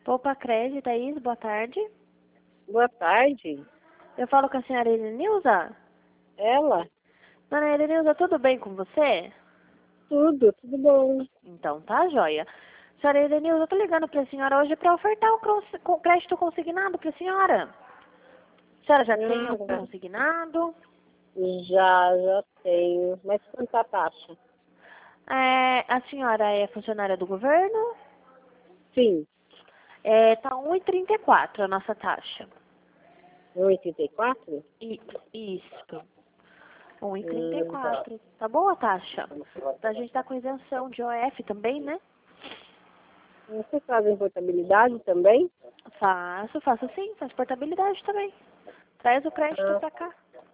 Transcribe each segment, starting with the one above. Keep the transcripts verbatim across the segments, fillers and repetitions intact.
Poupa Crédito, Thaís, boa tarde. Boa tarde. Eu falo com a senhora Elenilza. Ela? Dona Elenilza, tudo bem com você? Tudo, tudo bom. Então tá, joia. Senhora Elenilza, eu tô ligando pra senhora hoje pra ofertar o cons- co- crédito consignado pra senhora. A senhora já tem Ah, algum tá. consignado? Já, já tenho. Mas quanto a taxa? É, a senhora é funcionária do governo? Sim. É, tá um e trinta e quatro a nossa taxa. um e oitenta e quatro? I, isso. um e trinta e Hum, tá. quatro. Tá boa a taxa? A gente tá com isenção de O F também, né? Vocês fazem portabilidade também? Faço, faço sim, faz portabilidade também. Traz o crédito Ah, pra cá.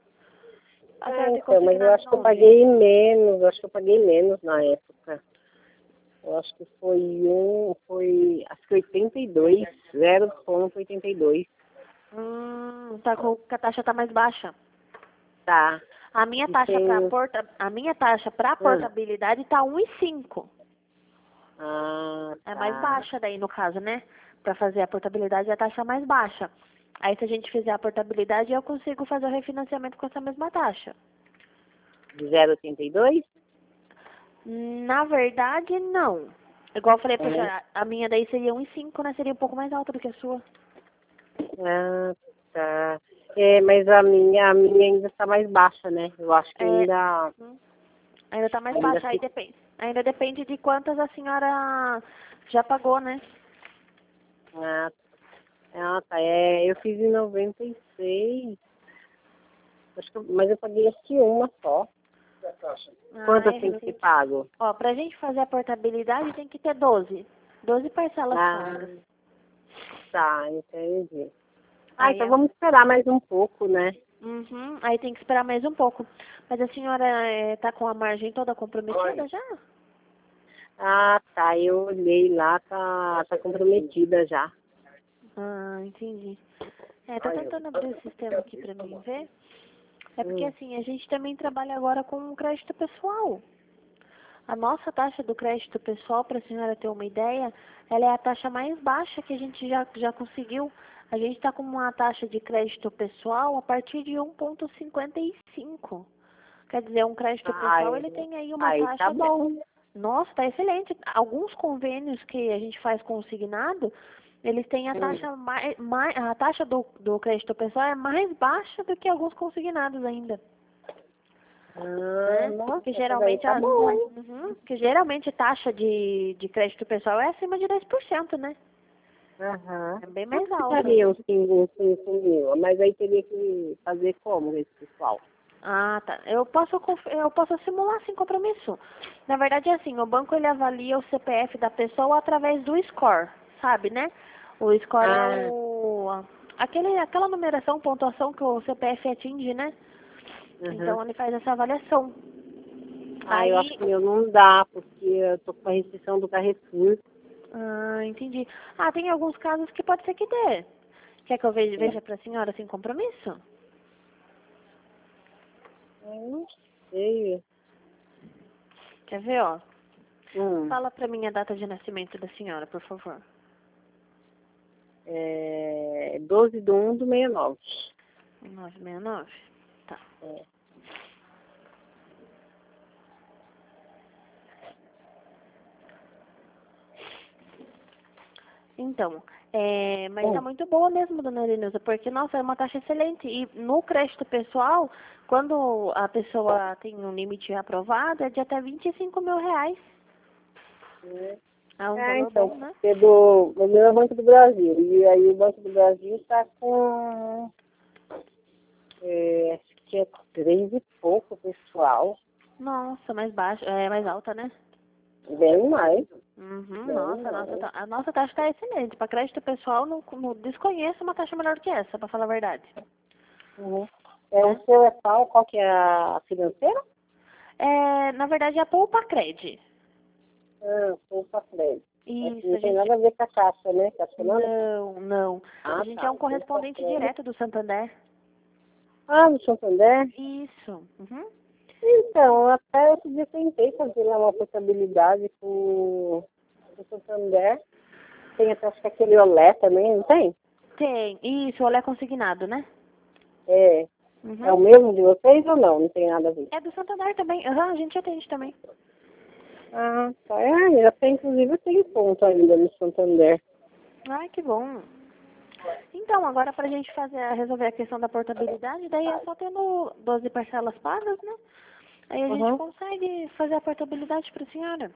A ah, senhora tem então, mas eu consignado acho que eu onde? paguei menos, eu acho que eu paguei menos na época. Eu acho que foi um, foi, acho que oitenta e dois, zero vírgula oitenta e dois. Hum, tá com, a taxa tá mais baixa. Tá. A minha E taxa tem, pra porta, a minha taxa pra ah, portabilidade tá um e cinco. ah, É mais tá. baixa daí no caso, né? Pra fazer a portabilidade a taxa é mais baixa. Aí se a gente fizer a portabilidade eu consigo fazer o refinanciamento com essa mesma taxa. De zero vírgula oitenta e dois? Na verdade, não. Igual eu falei pra Uhum. senhora, a minha daí seria um e cinco, né? Seria um pouco mais alta do que a sua. Ah, tá. É, mas a minha, a minha ainda está mais baixa, né? Eu acho que É, ainda, hum, ainda tá mais ainda baixa, aí fica. depende. Ainda depende de quantas a senhora já pagou, né? Ah, ah, tá. É, eu fiz em noventa e seis. Acho que, eu- mas eu paguei acho que uma só. Ah, Quantas é tem que ser recente. pago? Ó, pra gente fazer a portabilidade tem que ter doze. doze parcelas Ah, pagas. tá, entendi. Ah, Aí então é. vamos esperar mais um pouco, né? Uhum, aí tem que esperar mais um pouco. Mas a senhora é, tá com a margem toda comprometida já? Ah, tá. Eu olhei lá, tá, tá comprometida já. Ah, entendi. É, tô tentando abrir o sistema aqui pra mim ver. É porque Hum. assim, a gente também trabalha agora com crédito pessoal. A nossa taxa do crédito pessoal, para a senhora ter uma ideia, ela é a taxa mais baixa que a gente já, já conseguiu. A gente está com uma taxa de crédito pessoal a partir de um vírgula cinquenta e cinco. Quer dizer, um crédito pessoal, Ai, ele tem aí uma aí tá taxa... De... bom. Nossa, tá excelente. Alguns convênios que a gente faz consignado, eles têm a Hum. taxa mais... mais a taxa do, do crédito pessoal é mais baixa do que alguns consignados ainda. Ah, Né? nossa, Que essa daí geralmente tá a, bom, hein? uhum, que geralmente a taxa de, de crédito pessoal é acima de dez por cento, né? Aham. É bem mais Quanto alta. ficaria um cinco, cinco mil? Mas aí teria que fazer como esse pessoal? Ah, tá. Eu posso conf- eu posso simular sem compromisso. Na verdade é assim, o banco ele avalia o C P F da pessoa através do score, sabe, né? O score é Ah, o aquele aquela numeração, pontuação que o C P F atinge, né? aham. Então ele faz essa avaliação. Ah, eu acho Aí, que o meu não dá, porque eu tô com a restrição do Carrefour. ah, entendi. Ah, tem alguns casos que pode ser que dê. Quer que eu veja, É. veja pra senhora sem compromisso? Eu não sei. Quer ver, ó? Hum, Fala pra mim a data de nascimento da senhora, por favor. é doze de um do sessenta e nove. nove seis nove. Tá. É. Então, é, mas tá Hum. muito boa mesmo, dona Elenilza, porque, nossa, é uma taxa excelente. E no crédito pessoal, quando a pessoa tem um limite aprovado, é de até vinte e cinco mil reais. É, É um É, valor então, bom, né? porque do, o meu é o Banco do Brasil. E aí o Banco do Brasil está com, é, acho que é três e pouco, pessoal. Nossa, mais baixa, é mais alta, né? Bem mais. Uhum, Bem nossa, a nossa, mais. ta- a nossa taxa tá excelente. Para crédito pessoal, não, não desconheço uma taxa melhor que essa, para falar a verdade. Uhum. É, o Né? seu é qual? Qual que é a financeira? É, na verdade, é a Poupa Cred. Ah, Poupa Crédito. É que Isso, não a tem gente... nada a ver com a Caixa, né? Caixa Econômica? Não, não. A Ah, gente é tá. um Poupa correspondente Crédito. direto do Santander. Ah, no Santander? Isso. Uhum. Então, até outro dia tentei fazer lá uma portabilidade com o Santander. tem até acho que aquele olé também, não tem? Tem. Isso, o olé consignado, né? É. Uhum. É o mesmo de vocês ou não? Não tem nada a ver. É do Santander também. Aham, a gente atende também. Ah, tá. É, já tem, inclusive, eu tenho ponto ainda no Santander. Ai, que bom. Então, agora pra gente fazer, resolver a questão da portabilidade, daí é só tendo doze parcelas pagas, né? Aí a gente Uhum. consegue fazer a portabilidade pra senhora.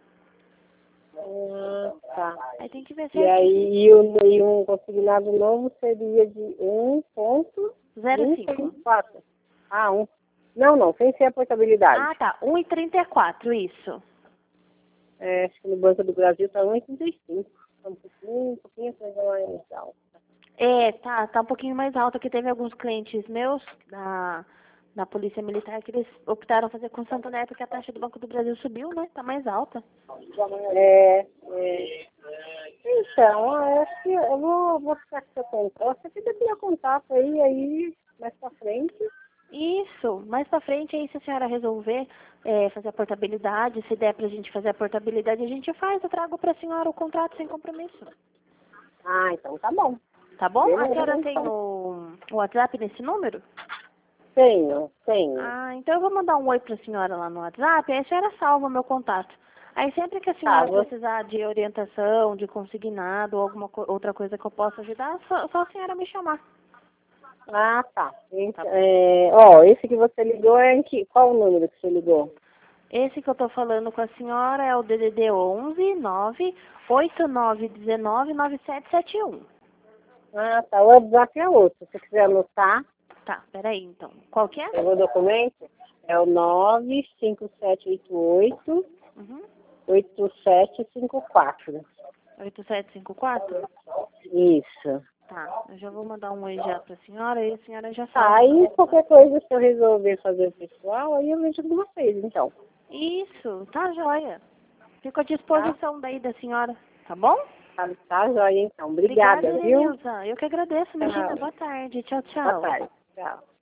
Ah, tá. Aí tem que ver E certinho. aí, e, o, e um consignado novo seria de um ponto zero vinte cinco. e quatro. Ah, um. Não, não, sem ser a portabilidade. Ah, tá. um e trinta e quatro, isso. É, acho que no Banco do Brasil está um e trinta e cinco. Tá um pouquinho, um pouquinho mais alto. É, tá, tá um pouquinho mais alto, que teve alguns clientes meus da, da Polícia Militar que eles optaram fazer com o Santander porque a taxa do Banco do Brasil subiu, né? Tá mais alta. É, é. Então, eu acho que eu vou, vou ficar com seu contato. Você fica com meu contato aí, aí, mais pra frente. Isso, mais pra frente aí, se a senhora resolver é, fazer a portabilidade, se der pra gente fazer a portabilidade, a gente faz, eu trago pra senhora o contrato sem compromisso. Ah, então tá bom. Tá bom? A Beleza, senhora então. tem o, o WhatsApp nesse número? Tenho, tenho. Ah, então eu vou mandar um oi pra senhora lá no WhatsApp, aí a senhora salva meu contato. Aí sempre que a Tá, senhora vou... precisar de orientação, de consignado ou alguma co- outra coisa que eu possa ajudar, só, só a senhora me chamar. Ah, tá. Tá Então, bom. é, ó, esse que você ligou é em que... Qual o número que você ligou? Esse que eu tô falando com a senhora é o D D D onze nove oito nove um nove nove sete sete um. Ah, tá. O WhatsApp é outro. Se você quiser anotar, Tá, peraí então. Qual que é? eu vou documento. É o nove cinco sete oito oito Uhum. oito sete cinco quatro. oito sete cinco quatro? Isso. Tá, eu já vou mandar um oi já pra senhora e a senhora já Tá, sabe. aí qualquer coisa, se eu resolver fazer o pessoal, aí eu vejo com vocês, então. Isso, tá joia. Fico à Tá? disposição daí da senhora, tá bom? Tá, tá joia, então. Obrigada, Obrigada, viu? Erenilza. Eu que agradeço, imagina. Tchau. Boa tarde. Tchau, Boa tchau. tarde. Tchau.